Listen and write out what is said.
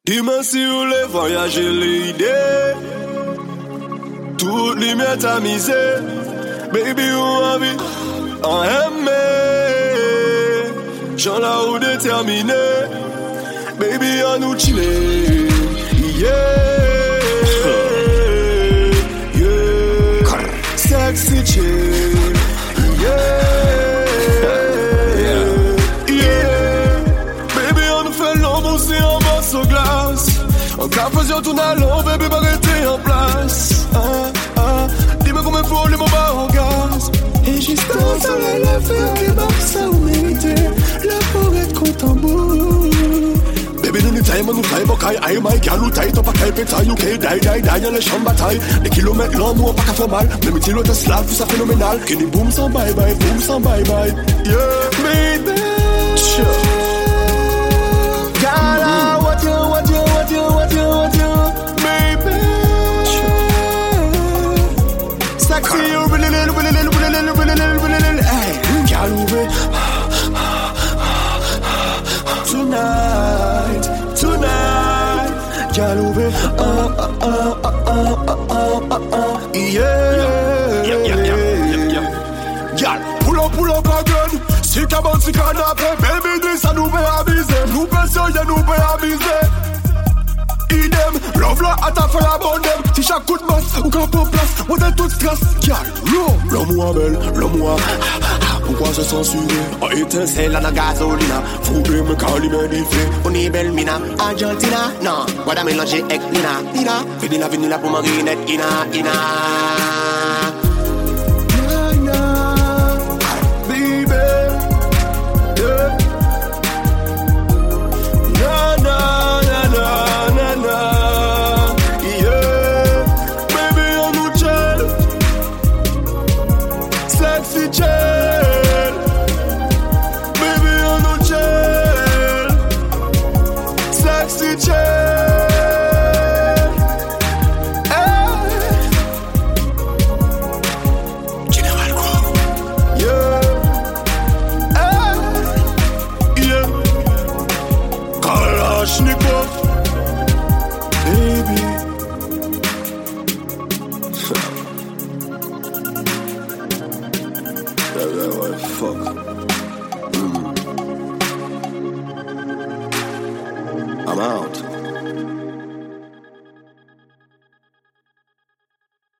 Dis-moi si vous voulez voyager l'idée. Toute lumière tamisée. Baby, on a vu en aimé. J'en la ou déterminé. Baby, on nous chiller. Yeah. Yeah. Sexy chill. Yeah. Yeah. Baby, on nous fait l'embousser en morceaux glace. En cas faisant tout allons, baby, va rester en place. Dis-moi combien faut les moments en gaz. Et juste un soleil la faire qui bat ça ou mérité. La forêt compte en bout. Baby, nous taille, nous taille, bocaille. Aïe, my girl, nous taille, t'as pas qu'à pétaille. You can't die, y'a les champs bataille. Des kilomètres l'amour, pas qu'à faire mal. Même si l'autre slave, tout ça phénoménal. Kenny boom sans bye bye, boom sans bye bye. Yeah, baby. Gala, what you, baby. Sexy, you really little, hey, Galube. Tonight, Galube. Yeah. Gal, pull up again. Si cabane, si canapé, baby, dis ça nous fait aviser. Nous pensons, y'a nous fait aviser. Idem, love la à ta fait la bonne. Si chaque coup de masse, ou quand on place, on est tout stress. Gal, l'homme à belle, l'homme à. Pourquoi se censurer? Oh, étincelle à la gasolina. Fouper me calimanifier. On est belle mina, Argentina. Non, what a mélanger avec Nina. Fais de la vanilla pour marinette, Ina. Baby. Fuck. I'm out.